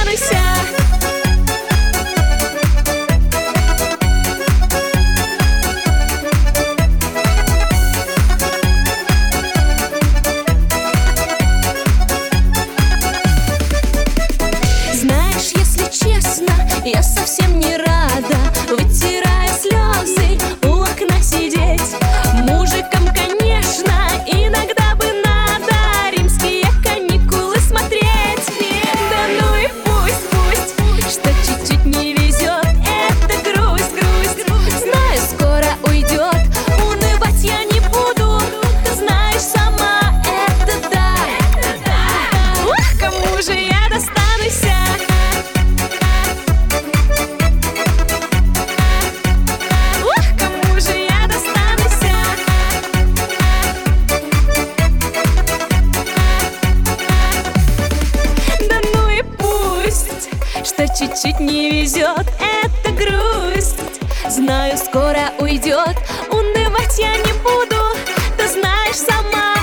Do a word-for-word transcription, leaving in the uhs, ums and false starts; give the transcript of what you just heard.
достанусь. Знаешь, если честно, я совсем не рада, вытирая слезы, у окна сидеть. Мужикам, конечно, иногда бы надо римские каникулы смотреть. Да ну и пусть, пусть, что чуть-чуть не везет, это грусть, грусть. Знаю, скоро уйдет, унывать я не буду. Ты знаешь сама, это да. Ох, кому же я достанусь? Что чуть-чуть не везет, это грусть. Знаю, скоро уйдет, унывать я не буду. Ты знаешь сама.